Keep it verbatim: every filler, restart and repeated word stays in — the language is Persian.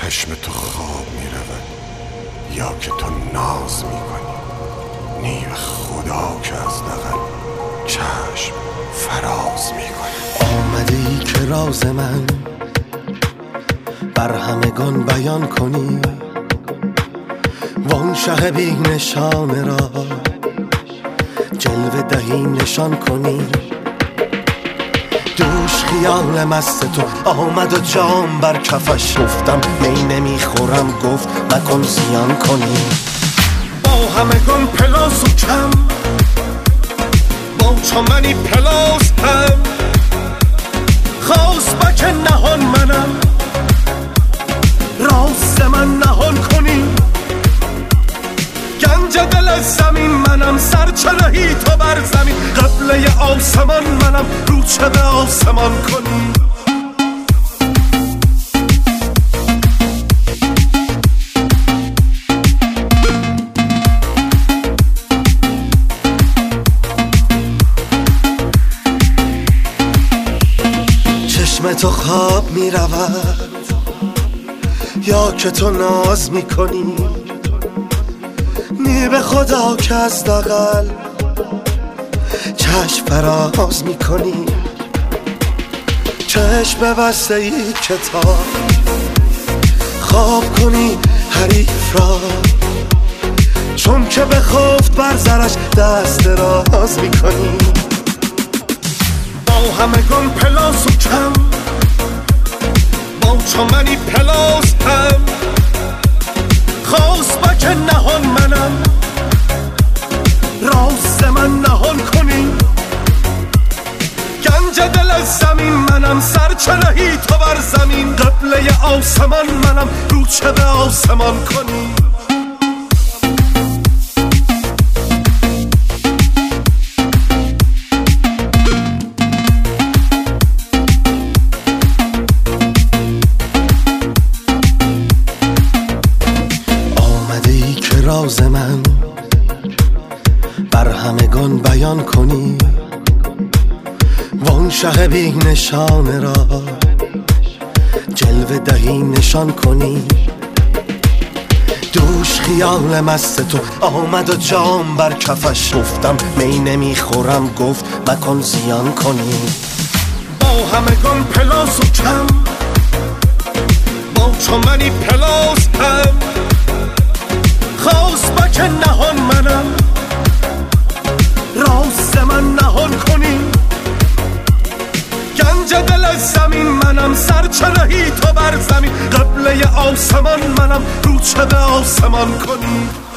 چشم تو خواب می رود یا که تو ناز می کنی، نیو خدا که از دغل چشم فراز می کنی. آمده ای که راز من بر همگان بیان کنی، وان شه بی نشانه را جلوه دهی نشان کنی. دوش خیال مست تو آمد و جام بر کفش، گفتم می نمیخورم، گفت نکن زیان کنی. با همگان پلاس و کم، با چمنی پلاس هم، خواست بک نهان منم، راست من نهان کنی. گنج دل از زمین منم، سرچرهی تو بر زمین، قبله آسمان منم، رو چه به آسمان کنی. چشم تو خواب می رود یا که تو ناز می کنی، نی به خدا که از دغل چشم فراز می کنی. چشم ببسته ای کتاب خواب کنی حریف را، چون که بخفت بر زرش دست دراز می کنی. با همگان پلاس و کم، با چمنی پلاس هم، خواست بک نهان منم، راست من نهان کنی. گنج دل از زمین منم، سرچرهی تو بر زمین، قبله آسمان منم، رو چه به آسمان کنی. راز من بر همگان بیان کنی، وان شه بی نشانه را جلوه دهی نشان کنی. دوش خیال مست تو آمد و جام بر کفش، گفتم می نمیخورم، گفت مکن زیان کنی. با همگان پلاس و کم، با چمنی پلاس هم، خواست بک نهان منم، راست من نهان کنی. گنج دل از زمین منم، سرچرهی تو بر زمین، قبله آسمان منم، رو چه به آسمان کنی.